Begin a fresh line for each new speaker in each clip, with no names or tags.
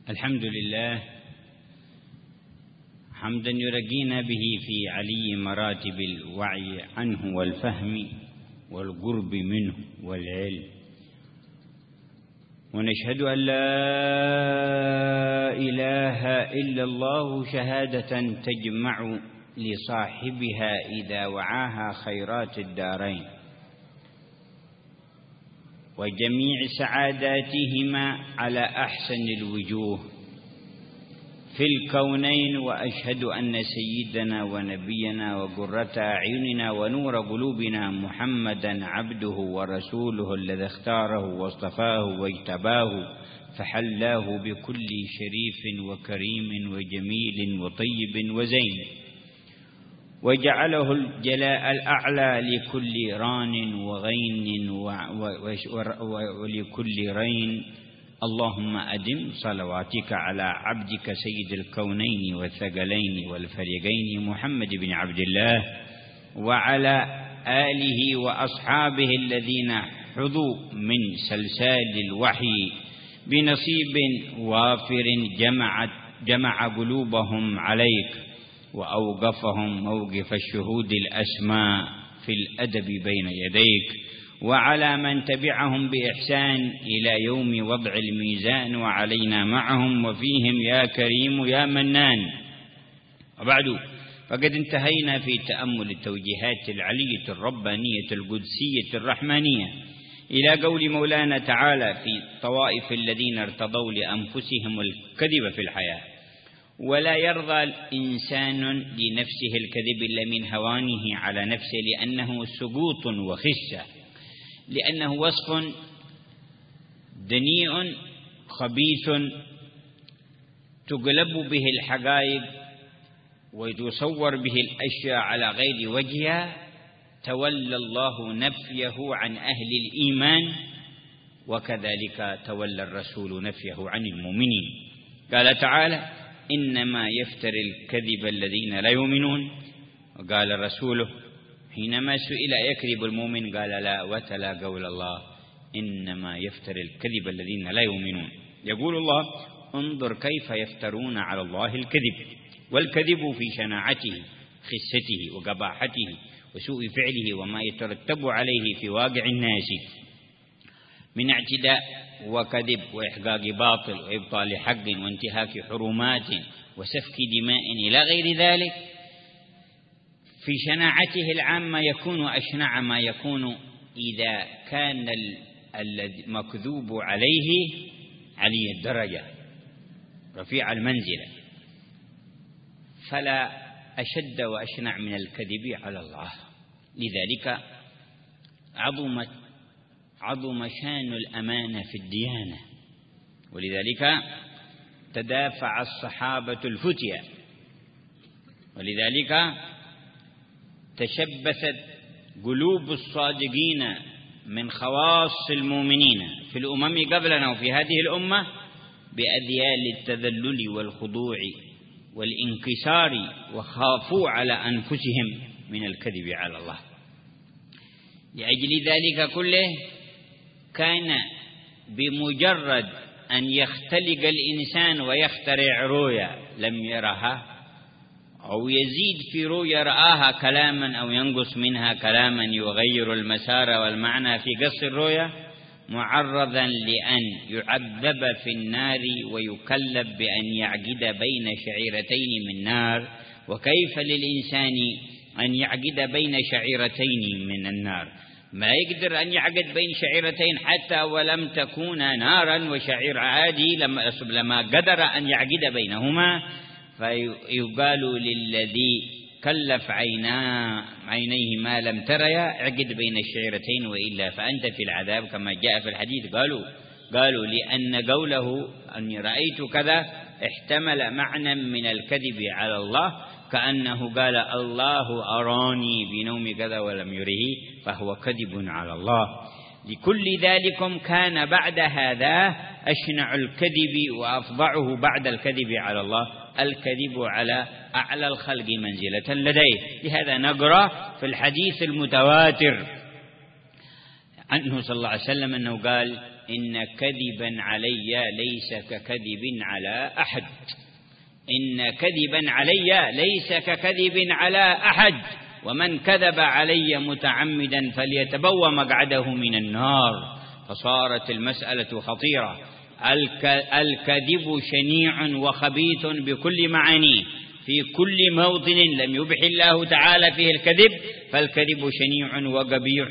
الحمد لله حمدا يرقينا به في علي مراتب الوعي عنه والفهم والقرب منه والعلم، ونشهد أن لا إله إلا الله شهادة تجمع لصاحبها إذا وعاها خيرات الدارين وجميع سعاداتهما على أحسن الوجوه في الكونين، وأشهد أن سيدنا ونبينا وقرة أعيننا ونور قلوبنا محمدا عبده ورسوله الذي اختاره واصطفاه واجتباه فحلاه بكل شريف وكريم وجميل وطيب وزين، وجعله الجلاء الأعلى لكل ران وغين ولكل رين. اللهم أدم صلواتك على عبدك سيد الكونين والثقلين والفريقين محمد بن عبد الله وعلى آله وأصحابه الذين حظوا من سلسال الوحي بنصيب وافر جمع قلوبهم عليك وأوقفهم موقف الشهود الأسماء في الأدب بين يديك، وعلى من تبعهم بإحسان إلى يوم وضع الميزان وعلينا معهم وفيهم يا كريم يا منان. وبعد، فقد انتهينا في تأمل التوجيهات العلية الربانية القدسية الرحمانية إلى قول مولانا تعالى في طوائف الذين ارتضوا لأنفسهم الكذب في الحياة: ولا يرضى الإنسان لنفسه الكذب إلا من هوانه على نفسه، لأنه سقوط وخسة، لأنه وصف دنيء خبيث تقلب به الحقائق وتصور به الأشياء على غير وجهها. تولى الله نفيه عن أهل الإيمان، وكذلك تولى الرسول نفيه عن المؤمنين. قال تعالى: إنما يفتر الكذب الذين لا يؤمنون. وقال رسوله حينما سئل يكذب المؤمن قال لا، وتلا قول الله: إنما يفتر الكذب الذين لا يؤمنون. يقول الله: انظر كيف يفترون على الله الكذب، والكذب في شناعته خسته وقباحته وسوء فعله وما يترتب عليه في واقع الناس من اعتداء وكذب وإحقاق باطل وإبطال حق وانتهاك حرمات وسفك دماء إلى غير ذلك. في شناعته العامة يكون أشنع ما يكون إذا كان المكذوب عليه علي الدرجة رفيع المنزلة، فلا أشد وأشنع من الكذب على الله. لذلك عظم شان الأمانة في الديانة، ولذلك تدافع الصحابة الفتية، ولذلك تشبثت قلوب الصادقين من خواص المؤمنين في الأمم قبلنا وفي هذه الأمة بأذيال التذلل والخضوع والانكسار، وخافوا على أنفسهم من الكذب على الله. لأجل ذلك كله كان بمجرد أن يختلق الإنسان ويخترع رؤيا لم يرها، أو يزيد في رؤيا رآها كلاما أو ينقص منها كلاما يغير المسار والمعنى في قص الرؤيا، معرضا لأن يعذب في النار ويكلف بأن يعقد بين شعيرتين من نار. وكيف للإنسان أن يعقد بين شعيرتين من النار؟ ما يقدر أن يعقد بين شعيرتين حتى ولم تكونا نارا وشعير عادي، لما قدر أن يعقد بينهما. فيقال للذي كلف عينيه ما لم تريا اعقد بين الشعيرتين وإلا فأنت في العذاب، كما جاء في الحديث. قالوا لأن قوله أني رأيت كذا احتمل معنى من الكذب على الله، كأنه قال الله أراني بنوم كذا ولم يره، فهو كذب على الله. لكل ذلك كان بعد هذا أشنع الكذب وأفظعه بعد الكذب على الله الكذب على أعلى الخلق منزلة لديه. لهذا نقرأ في الحديث المتواتر عنه صلى الله عليه وسلم أنه قال: إن كذبا علي ليس ككذب على أحد، إن كذبا علي ليس ككذب على أحد، ومن كذب علي متعمدا فليتبوأ مقعده من النار. فصارت المسألة خطيرة. الكذب شنيع وخبيث بكل معانيه، في كل موطن لم يبح الله تعالى فيه الكذب فالكذب شنيع وقبيح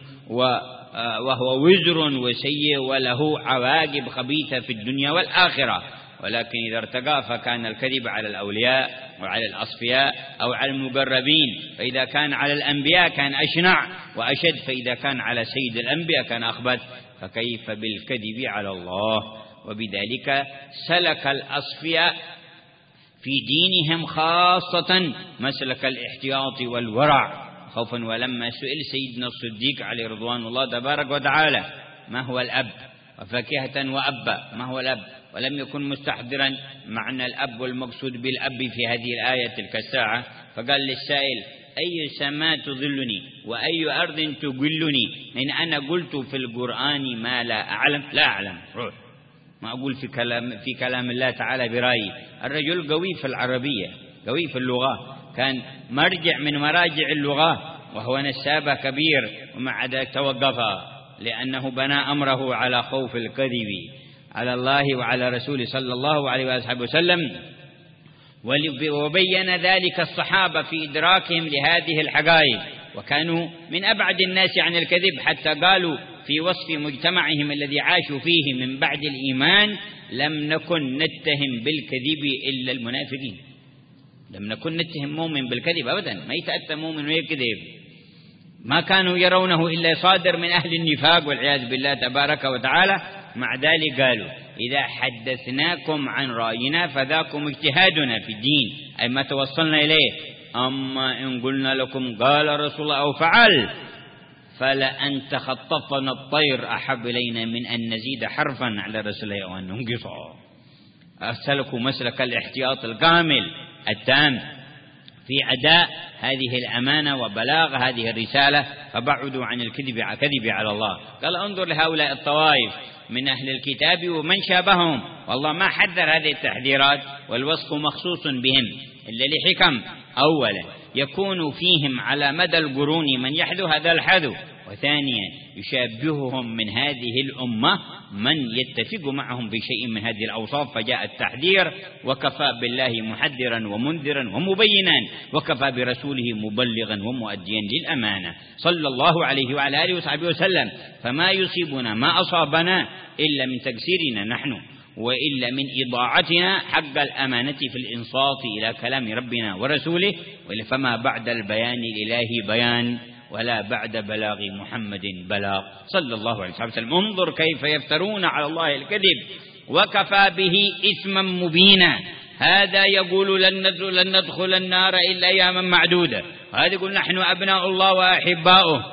وهو وزر وسيء وله عواقب خبيثة في الدنيا والآخرة. ولكن إذا ارتقى فكان الكذب على الأولياء وعلى الأصفياء أو على المقربين، فإذا كان على الأنبياء كان أشنع وأشد، فإذا كان على سيد الأنبياء كان أخبث، فكيف بالكذب على الله؟ وبذلك سلك الأصفياء في دينهم خاصة مسلك الاحتياط والورع خوفا. ولما سئل سيدنا الصديق عليه رضوان الله تبارك وتعالى ما هو الأب، وفاكهة وأبا ما هو الأب، ولم يكن مستحضرا معنى الأب والمقصود بالأب في هذه الآية تلك الساعة، فقال للسائل أي سماء تظلني وأي أرض تقلني إن أنا قلت في القرآن ما لا أعلم لا أعلم، روح ما أقول في كلام الله تعالى برأيي. الرجل قوي في العربية، قوي في اللغة، كان مرجع من مراجع اللغة، وهو نسابة كبير، ومع ذلك توقف لأنه بنى أمره على خوف الكذب على الله وعلى رسوله صلى الله عليه وسلم. وبين ذلك الصحابة في إدراكهم لهذه الحقائق، وكانوا من أبعد الناس عن الكذب، حتى قالوا في وصف مجتمعهم الذي عاشوا فيه من بعد الإيمان لم نكن نتهم بالكذب إلا المنافقين. لم نكن نتهم مؤمن بالكذب أبدا، ما يتأتى مؤمن ويكذب، ما كانوا يرونه إلا صادر من أهل النفاق والعياذ بالله تبارك وتعالى. مع ذلك قالوا إذا حدثناكم عن رأينا فذاكم اجتهادنا في الدين، أي ما توصلنا إليه. أما إن قلنا لكم قال رسول الله أو فعل فلأن تخطفنا الطير أحب إلينا من أن نزيد حرفا على رسول الله أو أن ننقصه. أسلكوا مسلك الاحتياط الكامل التام في أداء هذه الأمانة وبلاغ هذه الرسالة، فبعدوا عن الكذب على الله. قال انظر لهؤلاء الطوائف من أهل الكتاب ومن شابههم، والله ما حذر هذه التحذيرات، والوصف مخصوص بهم إلا لحكم. أولا يكون فيهم على مدى القرون من يحذو هذا الحذو، وثانيا يشابههم من هذه الأمة من يتفق معهم في شيء من هذه الأوصاف، فجاء التحذير وكفى بالله محذرا ومنذرا ومبينا، وكفى برسوله مبلغا ومؤديا للأمانة صلى الله عليه وعلى آله وصحبه وسلم. فما يصيبنا ما أصابنا إلا من تقصيرنا نحن، وإلا من إضاعتنا حق الأمانة في الإنصات إلى كلام ربنا ورسوله، فما بعد البيان الإلهي بيان، ولا بعد بلاغ محمد بلاغ صلى الله عليه وسلم. انظر كيف يفترون على الله الكذب وكفى به إثما مبينا. هذا يقول لن ندخل النار إلا أياما معدودة، وهذا يقول نحن أبناء الله وأحباؤه،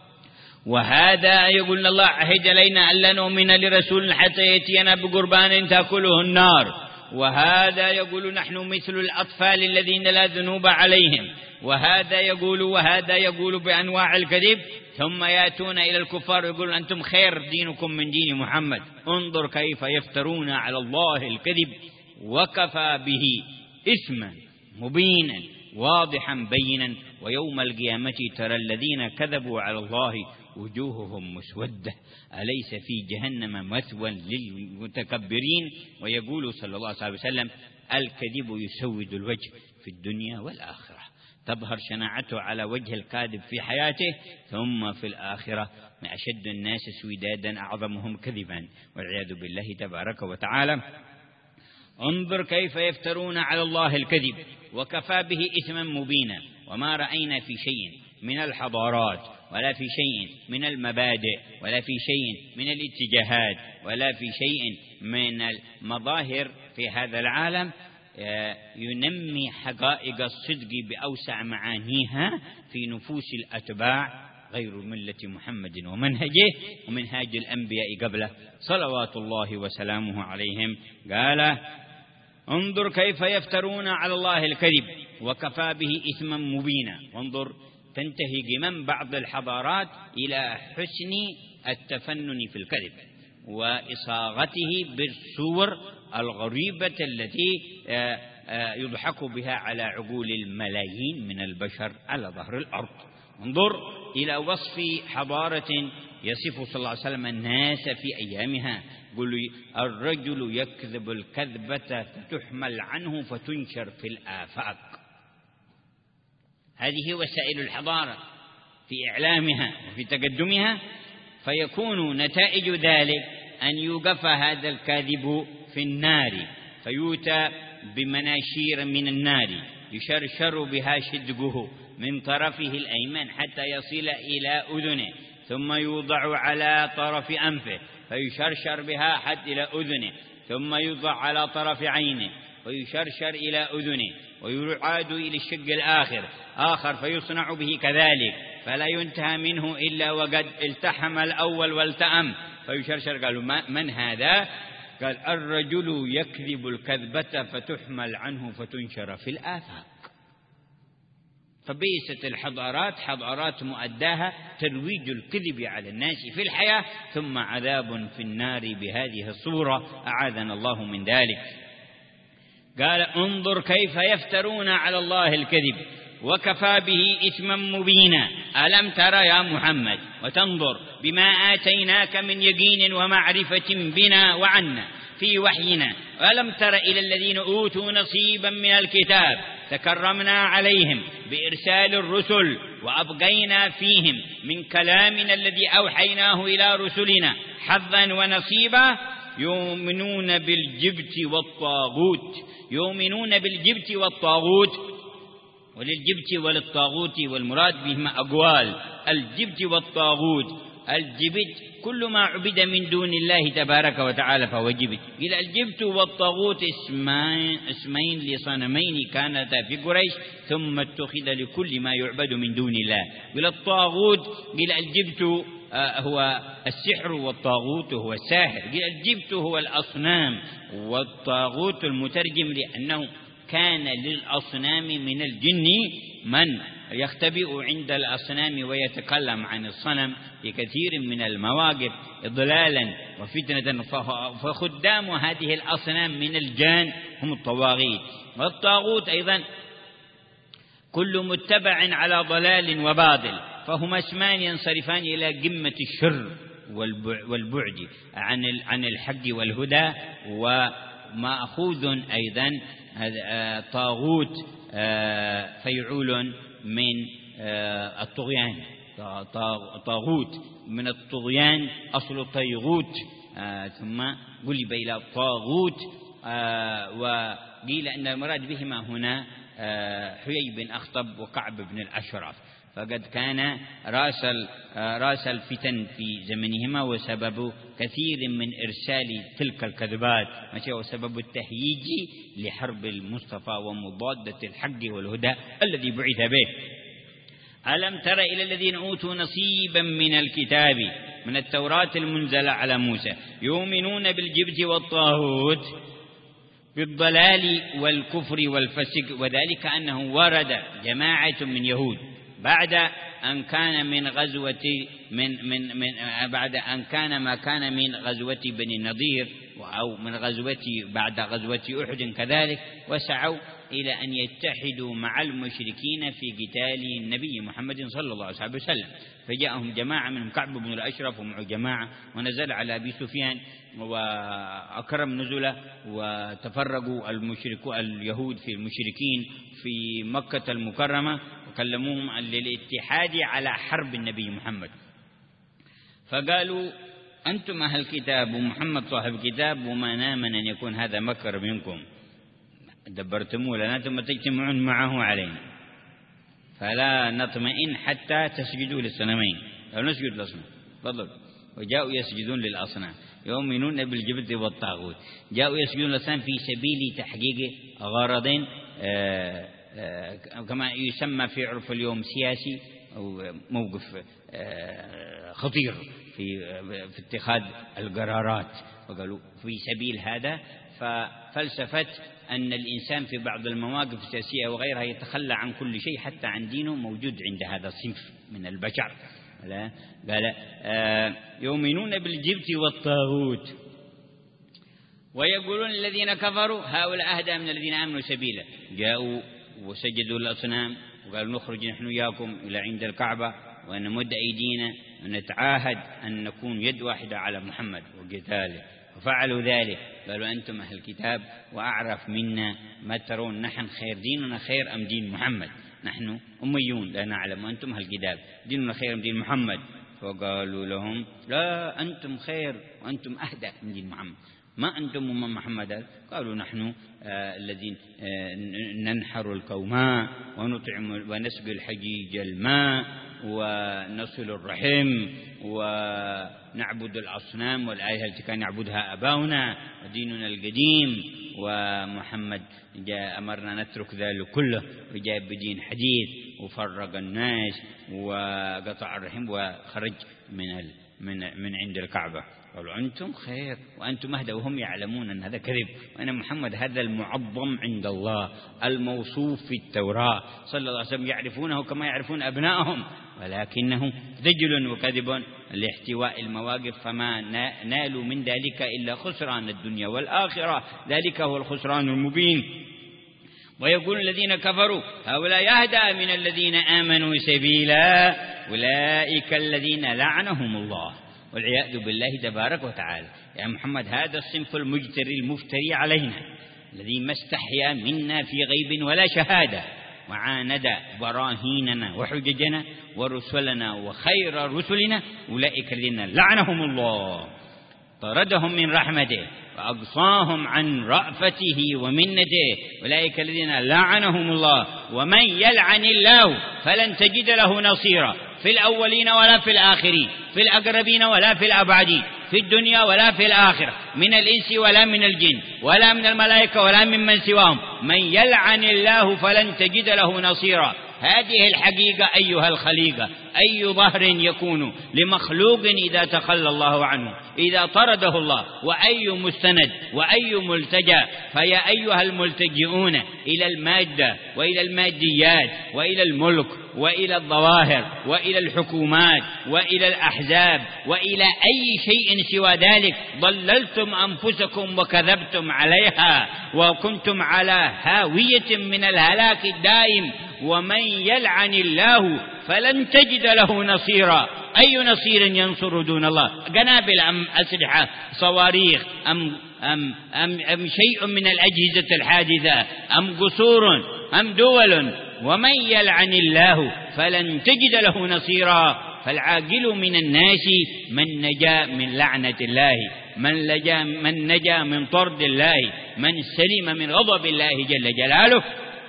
وهذا يقول الله عهد علينا ألا نؤمن لرسول حتى يأتينا بقربان تأكله النار، وهذا يقول نحن مثل الأطفال الذين لا ذنوب عليهم، وهذا يقول بأنواع الكذب، ثم يأتون إلى الكفار ويقولون أنتم خير دينكم من دين محمد. انظر كيف يفترون على الله الكذب وكفى به إثما مبينا واضحا بينا. ويوم القيامة ترى الذين كذبوا على الله وجوههم مسودة أليس في جهنم مثوى للمتكبرين. ويقول صلى الله عليه وسلم الكذب يسود الوجه في الدنيا والآخرة، تظهر شناعته على وجه الكاذب في حياته، ثم في الآخرة ما أشد الناس سودادا أعظمهم كذبا والعياذ بالله تبارك وتعالى. انظر كيف يفترون على الله الكذب وكفى به إثما مبينا. وما رأينا في شيء من الحضارات، ولا في شيء من المبادئ، ولا في شيء من الاتجاهات، ولا في شيء من المظاهر في هذا العالم ينمي حقائق الصدق بأوسع معانيها في نفوس الأتباع غير ملة محمد ومنهجه ومنهاج الأنبياء قبله صلوات الله وسلامه عليهم. قال انظر كيف يفترون على الله الكذب وكفى به إثما مبينا. وانظر تنتهي قمم بعض الحضارات إلى حسن التفنن في الكذب وإصاغته بالصور الغريبة التي يضحك بها على عقول الملايين من البشر على ظهر الأرض. انظر إلى وصف حضارة يصف صلى الله عليه وسلم الناس في أيامها، يقول الرجل يكذب الكذبة فتحمل عنه فتنشر في الآفاق. هذه وسائل الحضارة في إعلامها وفي تقدمها، فيكون نتائج ذلك أن يوقف هذا الكاذب في النار، فيؤتى بمناشير من النار يشرشر بها شدقه من طرفه الأيمن حتى يصل إلى أذنه، ثم يوضع على طرف أنفه فيشرشر بها حتى إلى أذنه، ثم يوضع على طرف عينه ويشرشر إلى أذنه، ويعاد إلى الشق آخر فيصنع به كذلك، فلا ينتهى منه إلا وقد التحم الأول والتأم فيشرشر. قالوا من هذا؟ قال الرجل يكذب الكذبة فتحمل عنه فتنشر في الآفاق. فبئست الحضارات حضارات مؤداها ترويج الكذب على الناس في الحياة، ثم عذاب في النار بهذه الصورة، أعاذنا الله من ذلك. قال انظر كيف يفترون على الله الكذب وكفى به إثما مبينا. ألم ترى يا محمد وتنظر بما آتيناك من يقين ومعرفة بنا وعنا في وحينا، ألم تر إلى الذين أوتوا نصيبا من الكتاب تكرمنا عليهم بإرسال الرسل وأبقينا فيهم من كلامنا الذي أوحيناه إلى رسلنا حظا ونصيبا، يؤمنون بالجبت والطاغوت وللجبت وللطاغوت والمراد بهما أقوال. الجبت والطاغوت، الجبت كل ما عبد من دون الله تبارك وتعالى فهو جبت. إلى الجبت والطاغوت اسمين لصنمين كانتا في قريش ثم اتخذ لكل ما يعبد من دون الله. إلى الطاغوت إلى الجبت هو السحر والطاغوت هو الساحر. إلى الجبت هو الأصنام والطاغوت المترجم لأنه كان للأصنام من الجن من يختبئ عند الأصنام ويتكلم عن الصنم في كثير من المواقف إضلالا وفتنة، فخدام هذه الأصنام من الجان هم الطواغيت. والطاغوت أيضا كل متبع على ضلال وباطل، فهما اسمان ينصرفان إلى قمة الشر والبعد عن الحق والهدى. ومأخوذ أيضا طاغوت فيعول من الطغيان، طاغوت من الطغيان أصل طيغوت ثم قلب إلى طاغوت. وقيل أن المراد بهما هنا حيي بن أخطب وكعب بن الأشرف، فقد كان رأس الفتن في زمنهما وسبب كثير من إرسال تلك الكذبات وسبب التهييج لحرب المصطفى ومضادة الحق والهدى الذي بعث به. ألم تر إلى الذين أوتوا نصيبا من الكتاب من التوراة المنزلة على موسى يؤمنون بالجبت والطاغوت بالضلال والكفر والفسق، وذلك أنه ورد جماعة من يهود بعد أن كان ما كان من غزوة بني النضير أو من بعد غزوة أحد كذلك، وسعوا إلى أن يتحدوا مع المشركين في قتال النبي محمد صلى الله عليه وسلم. فجاءهم جماعة منهم كعب بن الأشرف ومعه جماعة، ونزل على أبي سفيان وأكرم نزله، وتفرقوا اليهود في المشركين في مكة المكرمة وكلموهم للاتحاد على حرب النبي محمد. فقالوا أنتم أهل الكتاب ومحمد صاحب الكتاب، وما نامن أن يكون هذا مكر منكم، دبرتموه لنا ثم تجتمعون معه علينا، فلا نطمئن حتى تسجدوا للصنمين أو نسجد للأصنام. تفضل. وجاءوا يسجدون للأصنام يؤمنون بالجبت والطاغوت، جاءوا يسجدون للأصنام في سبيل تحقيق غرض كما يسمى في عرف اليوم سياسي أو موقف خطير في اتخاذ القرارات، وقالوا في سبيل هذا. ففلسفة أن الإنسان في بعض المواقف السياسية وغيرها يتخلى عن كل شيء حتى عن دينه موجود عند هذا الصنف من البشر. قال يؤمنون بالجبت والطاغوت ويقولون الذين كفروا هؤلاء أهدى من الذين آمنوا سبيلا. جاءوا وسجدوا الأصنام وقالوا نخرج نحن وياكم إلى عند الكعبة ونمد أيدينا ونتعاهد أن نكون يد واحدة على محمد وقتاله، وفعلوا ذلك. قالوا أنتم أهل الكتاب وأعرف منا ما ترون، نحن خير، ديننا خير أم دين محمد؟ نحن أميون لا نعلم، وأنتم أهل الكتاب ديننا خير أم دين محمد؟ فقالوا لهم لا، أنتم خير وأنتم أهدى من دين محمد. ما أنتم أمم محمد؟ قالوا نحن الذين ننحر الكوماء ونطعم ونسقي الحجيج الماء ونصل الرحم ونعبد الأصنام والآلهة التي كان يعبدها آباؤنا وديننا القديم، ومحمد جاء أمرنا نترك ذلك كله وجاء بدين حديث وفرق الناس وقطع الرحم وخرج من عند الكعبة. قالوا أنتم خير وأنتم أهدى، وهم يعلمون أن هذا كذب، وأن محمد هذا المعظم عند الله الموصوف في التوراة صلى الله عليه وسلم، يعرفونه كما يعرفون أبنائهم، ولكنه دجل وكذب لاحتواء المواقف، فما نالوا من ذلك إلا خسران الدنيا والآخرة، ذلك هو الخسران المبين. ويقول الذين كفروا هؤلاء أهدى من الذين آمنوا سبيلا أولئك الذين لعنهم الله والعياذ بالله تبارك وتعالى. يا محمد هذا الصنف المجتري المفتري علينا الذي ما استحيا منا في غيب ولا شهادة، وعاند براهيننا وحججنا ورسلنا وخير رسلنا، أولئك الذين لعنهم الله طردهم من رحمته وأقصاهم عن رأفته ومنته، أولئك الذين لعنهم الله. ومن يلعن الله فلن تجد له نصيرا في الأولين ولا في الآخرين، في الأقربين ولا في الأبعدين، في الدنيا ولا في الآخرة، من الإنس ولا من الجن ولا من الملائكة ولا ممن سواهم. من يلعن الله فلن تجد له نصيرا. هذه الحقيقة أيها الخليقة، أي ظهر يكون لمخلوق إذا تخلى الله عنه، إذا طرده الله، وأي مستند وأي ملتجأ. فيا أيها الملتجئون إلى المادة وإلى الماديات وإلى الملك وإلى الظواهر وإلى الحكومات وإلى الأحزاب وإلى أي شيء سوى ذلك، ضللتم أنفسكم وكذبتم عليها وكنتم على هاوية من الهلاك الدائم. ومن يلعن الله فلن تجد له نصيرا. أي نصير ينصر دون الله؟ قنابل أم أسلحة صواريخ أم شيء من الأجهزة الحادثة أم قصور أم دول؟ ومن يلعن الله فلن تجد له نصيرا. فالعاقل من الناس من نجا من لعنة الله، من نجا من طرد الله، من سلم من غضب الله جل جلاله،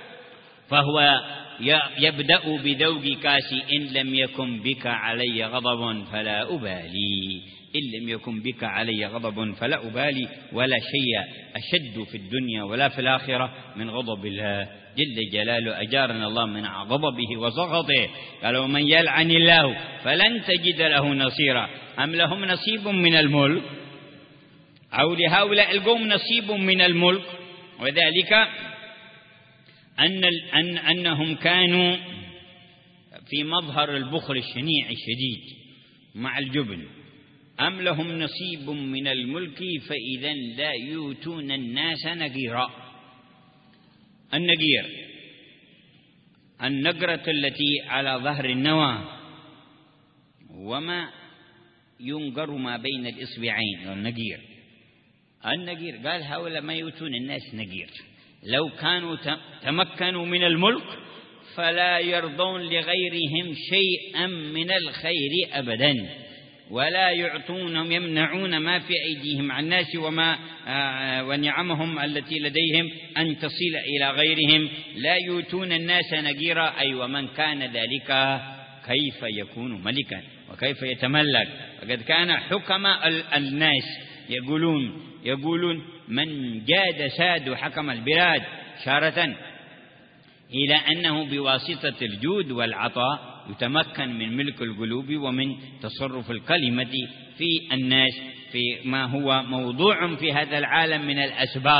فهو يبدأ بذوق كاس إن لم يكن بك علي غضب فلا أبالي، إن لم يكن بك علي غضب فلا أبالي. ولا شيء أشد في الدنيا ولا في الآخرة من غضب الله جل جلاله، أجارنا الله من غضبه وسخطه. قالوا من يلعن الله فلن تجد له نصيرا. أم لهم نصيب من الملك، أو لهؤلاء القوم نصيب من الملك، وذلك أنهم كانوا في مظهر البخل الشنيع الشديد مع الجبن. أم لهم نصيب من الملك فإذا لا يؤتون الناس نقيرا. النقير النقرة التي على ظهر النوى وما ينقر ما بين الإصبعين، النقير قال هؤلاء ما يؤتون الناس نقير. لو كانوا تمكنوا من الملك فلا يرضون لغيرهم شيئا من الخير أبدا، ولا يعطونهم، يمنعون ما في أيديهم عن الناس ونعمهم التي لديهم أن تصل إلى غيرهم. لا يؤتون الناس نقيرا، أي ومن كان ذلك كيف يكون ملكا وكيف يتملك؟ وقد كان حكماء الناس يقولون من جاد ساد حكم البلاد، إشارة إلى أنه بواسطة الجود والعطاء يتمكن من ملك القلوب ومن تصرف الكلمة في الناس في ما هو موضوع في هذا العالم من الأسباب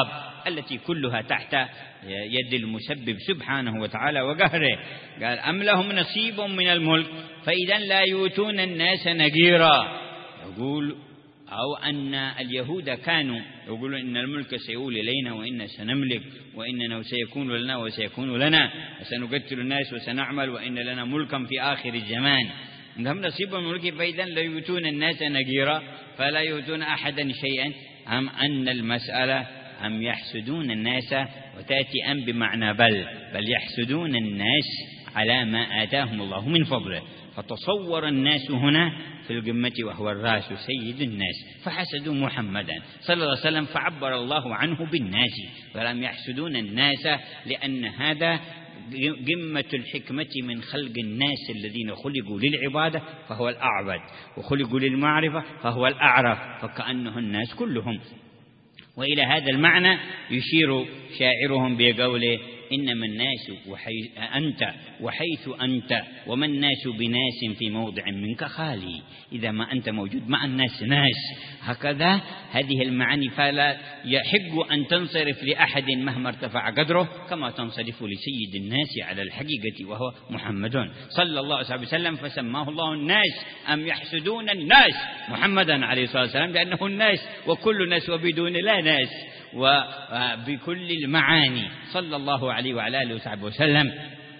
التي كلها تحت يد المسبب سبحانه وتعالى وقهره. قال أم لهم نصيب من الملك فإذا لا يؤتون الناس نقيرا. يقول أو أن اليهود كانوا يقولون إن الملك سيؤول إلينا وإن سنملك وإننا سيكون لنا وسيكون لنا وسنقتل الناس وسنعمل وإن لنا ملكا في آخر الزمان. لهم نصيب من الملك فإذا لا يؤتون الناس نقيرا فلا يؤتون أحدا شيئا. أم أن المسألة أم يحسدون الناس، وتأتي أم بمعنى بل يحسدون الناس على ما آتاهم الله من فضله. فتصور الناس هنا في القمة وهو الرأس سيد الناس، فحسدوا محمدا صلى الله عليه وسلم فعبر الله عنه بالناس. فلم يحسدون الناس لأن هذا قمة الحكمة من خلق الناس الذين خلقوا للعبادة فهو الأعبد، وخلقوا للمعرفة فهو الأعرف، فكأنه الناس كلهم. وإلى هذا المعنى يشير شاعرهم بقوله إنما الناس أنت وحيث أنت وما الناس بناس في موضع منك خالي. إذا ما أنت موجود مع الناس ناس. هكذا هذه المعاني، فلا يحق أن تنصرف لأحد مهما ارتفع قدره كما تنصرف لسيد الناس على الحقيقة وهو محمد صلى الله عليه وسلم. فسماه الله الناس. أم يحسدون الناس محمدا عليه الصلاة والسلام لأنه الناس وكل ناس وبدون لا ناس، وبكل المعاني صلى الله عليه وعلى آله وصحبه وسلم.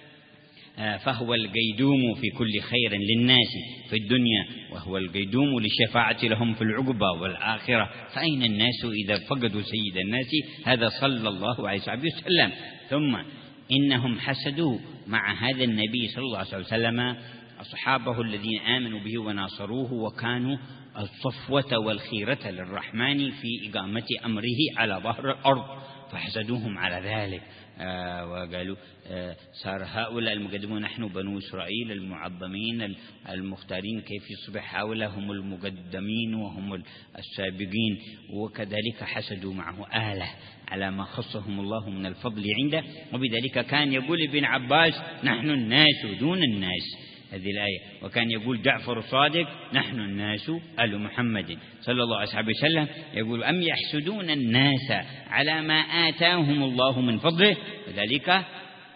فهو القيدوم في كل خير للناس في الدنيا، وهو القيدوم للشفاعة لهم في العقبى والآخرة. فأين الناس إذا فقدوا سيد الناس؟ هذا صلى الله عليه وسلم. ثم إنهم حسدوا مع هذا النبي صلى الله عليه وسلم أصحابه الذين آمنوا به وناصروه وكانوا الصفوة والخيرة للرحمن في إقامة أمره على ظهر الأرض، فحسدوهم على ذلك. وقالوا صار هؤلاء المقدمون نحن بنو إسرائيل المعظمين المختارين، كيف يصبح هؤلاء هم المقدمين وهم السابقين؟ وكذلك حسدوا معه آله على ما خصهم الله من الفضل عنده. وبذلك كان يقول ابن عباس نحن الناس دون الناس، هذه الآية. وكان يقول جعفر الصادق نحن الناس آل محمد صلى الله عليه وسلم. يقول أم يحسدون الناس على ما آتاهم الله من فضله، وذلك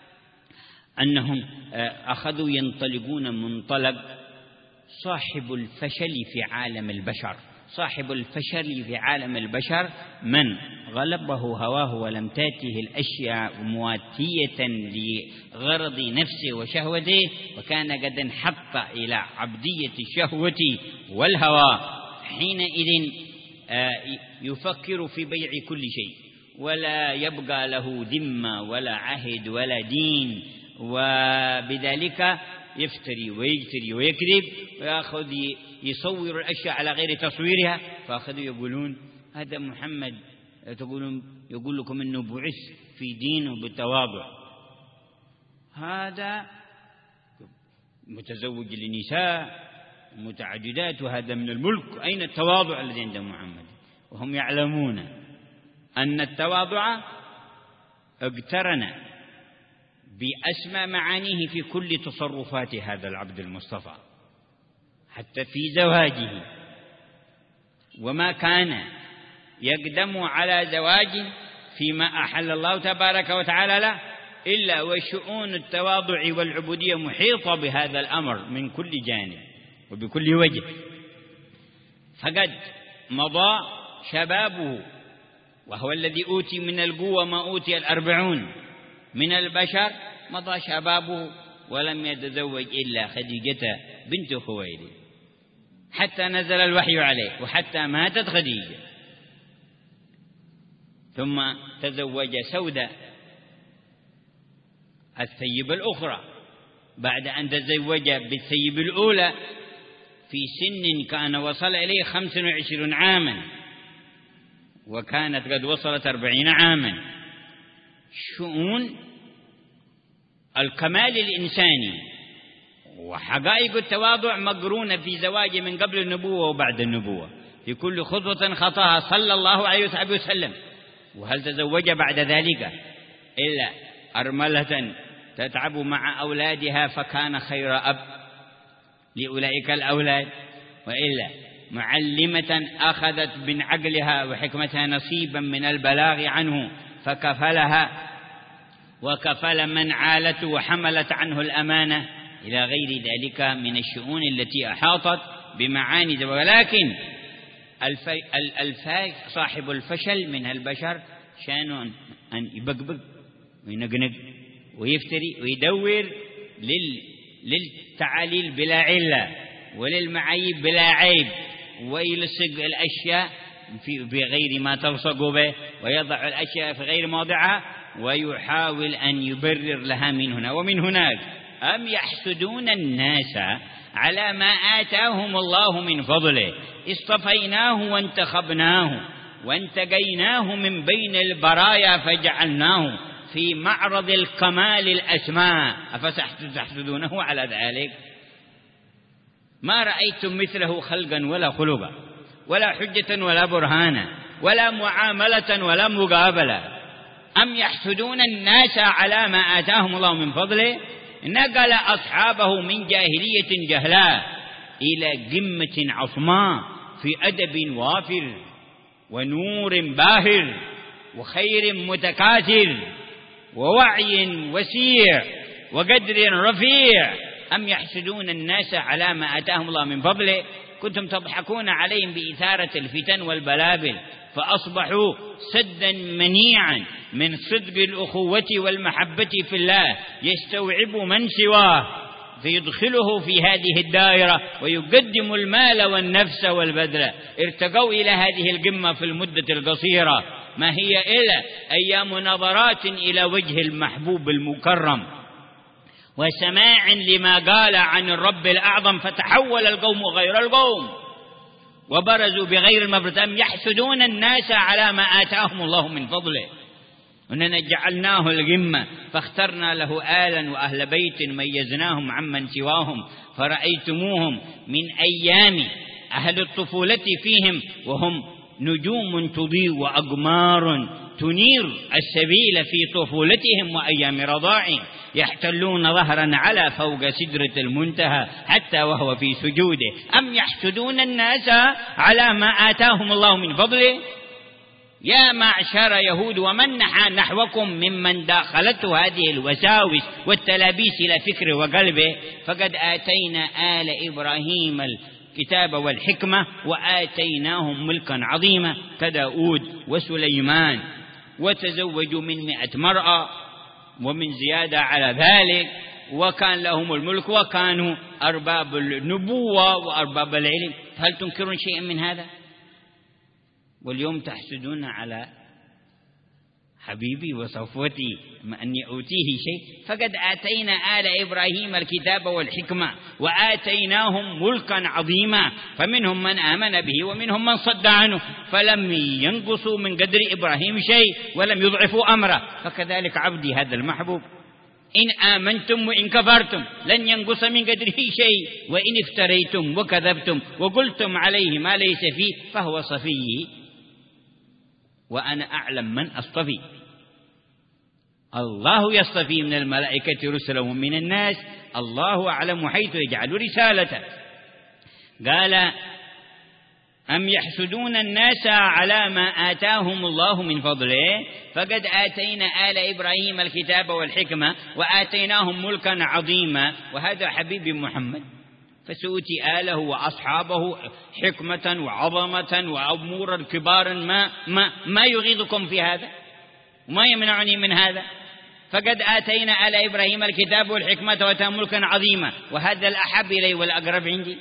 أنهم أخذوا ينطلقون منطلق صاحب الفشل في عالم البشر. صاحب الفشل في عالم البشر من غلبه هواه ولم تأته الأشياء مواتية لغرض نفسه وشهوته، وكان قد انحط إلى عبدية الشهوة والهوى. حينئذ يفكر في بيع كل شيء ولا يبقى له ذمة ولا عهد ولا دين، وبذلك يفتري ويجتري ويكذب ويأخذ يصور الأشياء على غير تصويرها. فأخذوا يقولون هذا محمد يقول لكم أنه بعث في دينه بالتواضع، هذا متزوج لنساء متعددات وهذا من الملك، أين التواضع الذي عند محمد؟ وهم يعلمون أن التواضع اقترن بأسمى معانيه في كل تصرفات هذا العبد المصطفى، حتى في زواجه. وما كان يقدم على زواج فيما أحل الله تبارك وتعالى له إلا وشؤون التواضع والعبودية محيطة بهذا الأمر من كل جانب وبكل وجه. فقد مضى شبابه وهو الذي أوتي من القوة ما أوتي 40 من البشر، مضى شبابه ولم يتزوج إلا خديجة بنت خويلد حتى نزل الوحي عليه وحتى ماتت خديجة. ثم تزوج سودة الثيب الأخرى بعد أن تزوج بالثيب الأولى في سن كان وصل إليه 25 عاما، وكانت قد وصلت 40 عاما. شؤون الكمال الإنساني وحقائق التواضع مقرونة في زواج من قبل النبوة وبعد النبوة في كل خطوة خطاها صلى الله عليه وسلم. وهل تزوج بعد ذلك إلا أرملة تتعب مع أولادها فكان خير أب لأولئك الأولاد، وإلا معلمة أخذت من عقلها وحكمتها نصيبا من البلاغ عنه فكفلها وكفل من عالته وحملت عنه الأمانة إلى غير ذلك من الشؤون التي أحاطت بمعاني. ولكن صاحب الفشل من البشر شانه أن يبقبق وينقنق ويفتري ويدور للتعاليل بلا علة وللمعايب بلا عيب، ويلصق الأشياء بغير ما تلصق به، ويضع الأشياء في غير موضعها، ويحاول أن يبرر لها من هنا ومن هناك. أم يحسدون الناس على ما آتاهم الله من فضله، اصطفيناه وانتخبناه وانتقيناه من بين البرايا فجعلناه في معرض الكمال الأسماء، أفتحسدونه على ذلك؟ ما رأيتم مثله خلقا ولا خلقا ولا حجة ولا برهانا ولا معاملة ولا مقابلة. أم يحسدون الناس على ما آتاهم الله من فضله، نقل أصحابه من جاهلية جهلاء إلى قمة عظمى في أدب وافر ونور باهر وخير متكاثر ووعي وسيع وقدر رفيع. أم يحسدون الناس على ما آتاهم الله من فضله، كنتم تضحكون عليهم بإثارة الفتن والبلابل، فأصبحوا سدا منيعا من صدق الأخوة والمحبة في الله، يستوعب من سواه فيدخله في هذه الدائرة ويقدم المال والنفس والبذل. ارتقوا إلى هذه القمة في المدة القصيرة، ما هي إلا أيام نظرات إلى وجه المحبوب المكرم وسماع لما قال عن الرب الأعظم، فتحول القوم غير القوم وبرزوا بغير المفرد. أم يحسدون الناس على ما آتاهم الله من فضله، أننا جعلناه القمة فاخترنا له آلا وأهل بيت ميزناهم عمن سواهم، فرأيتموهم من أيام أهل الطفولة فيهم وهم نجوم تضيء وأقمار تنير السبيل في طفولتهم وأيام رضاعهم، يحتلون ظهرا على فوق سدرة المنتهى حتى وهو في سجوده. أم يحسدون الناس على ما آتاهم الله من فضله، يا معشر يهود ومن نحى نحوكم ممن داخلته هذه الوساوس والتلابيس إلى فكر وقلبه، فقد آتينا آل إبراهيم الكتاب والحكمة وآتيناهم ملكا عظيما كداود وسليمان، وتزوجوا من 100 مرأة ومن زيادة على ذلك، وكان لهم الملك وكانوا أرباب النبوة وأرباب العلم. هل تنكرون شيئا من هذا؟ واليوم تحسدون على حبيبي وصفوتي أني أوتيه شيء. فقد آتينا آل إبراهيم الكتاب والحكمة وآتيناهم ملكا عظيما، فمنهم من آمن به ومنهم من صد عنه، فلم ينقصوا من قدر إبراهيم شيء ولم يضعفوا أمره. فكذلك عبدي هذا المحبوب، إن آمنتم وإن كفرتم لن ينقص من قدره شيء، وإن افتريتم وكذبتم وقلتم عليه ما ليس فيه فهو صفي، وأنا أعلم من أصطفي. الله يصطفي من الملائكة رسلا ومن الناس، الله أعلم حيث يجعل رسالته. قال أم يحسدون الناس على ما آتاهم الله من فضله، فقد آتينا آل إبراهيم الكتاب والحكمة وآتيناهم ملكا عظيما. وهذا حبيب محمد، فسؤتي آله وأصحابه حكمة وعظمة وأمورا كبارا ما يغيظكم في هذا وما يمنعني من هذا. فقد آتينا آل إبراهيم الكتاب والحكمة وآتاهم ملكا عظيما، وهذا الأحب إلي والأقرب عندي.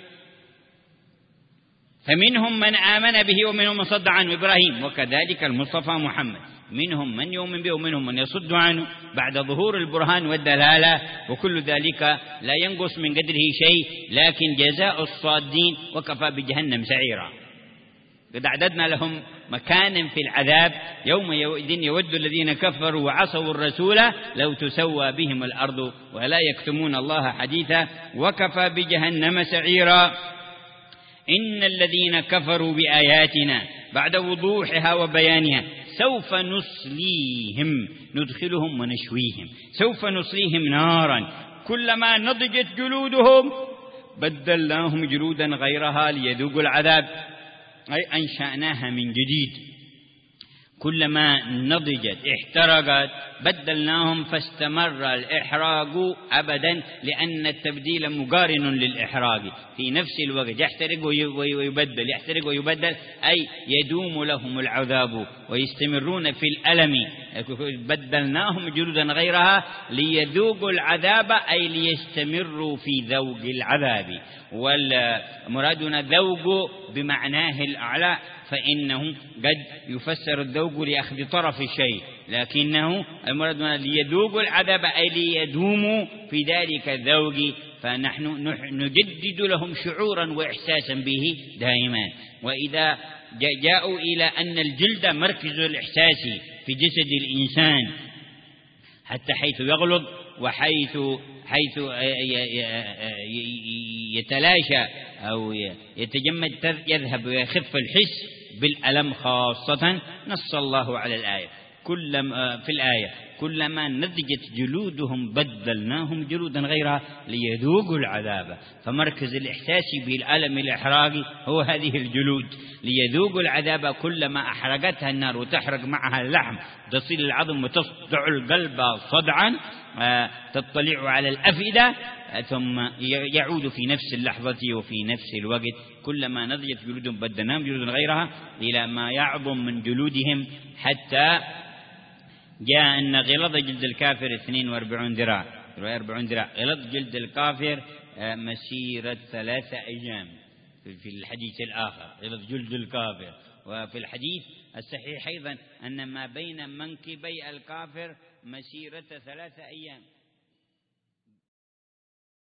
فمنهم من آمن به ومنهم من صد عنه إبراهيم، وكذلك المصطفى محمد، منهم من يؤمن به ومنهم من يصد عنه بعد ظهور البرهان والدلالة، وكل ذلك لا ينقص من قدره شيء، لكن جزاء الصادين وكفى بجهنم سعيرا. قد أعددنا لهم مكانا في العذاب يوم يود الذين كفروا وعصوا الرسول لو تسوى بهم الأرض ولا يكتمون الله حديثا وكفى بجهنم سعيرا. إن الذين كفروا بآياتنا بعد وضوحها وبيانها سوف نصليهم، ندخلهم ونشويهم، سوف نصليهم نارا كلما نضجت جلودهم بدلناهم جلودا غيرها ليذوقوا العذاب، أي أنشأناها من جديد. كلما نضجت احترقت بدلناهم فاستمر الإحراق أبدا، لأن التبديل مقارن للإحراق في نفس الوقت، يحترق ويبدل، يحترق ويبدل، أي يدوم لهم العذاب ويستمرون في الألم. بدلناهم جلودا غيرها ليذوقوا العذاب، أي ليستمروا في ذوق العذاب. والمرادنا ذوق بمعناه الأعلى، فإنه قد يفسر الذوق لأخذ طرف الشيء، لكنه المراد ليذوقوا العذاب أي ليدوموا في ذلك الذوق، فنحن نجدد لهم شعورا وإحساسا به دائما. وإذا جاءوا إلى أن الجلد مركز الإحساس في جسد الإنسان حتى حيث يغلظ وحيث يتلاشى أو يتجمد يذهب ويخف الحس بالألم خاصة، نص الله على الآية في الآية كلما نضجت جلودهم بدلناهم جلودا غيرها ليذوقوا العذاب. فمركز الإحساس بالألم الإحراقي هو هذه الجلود، ليذوقوا العذاب. كلما أحرقتها النار وتحرق معها اللحم تصل العظم وتصدع القلب صدعا، تطلع على الأفئدة، ثم يعود في نفس اللحظة وفي نفس الوقت. كلما نضجت جلودهم بدلناهم جلودا غيرها إلى ما يعظم من جلودهم، حتى جاء أن غلظ جلد الكافر 42 ذراع، 40 ذراع. غلظ جلد الكافر مسيرة 3 أيام في الحديث الآخر، غلظ جلد الكافر. وفي الحديث الصحيح أيضا أن ما بين منكبي الكافر مسيرة 3 أيام.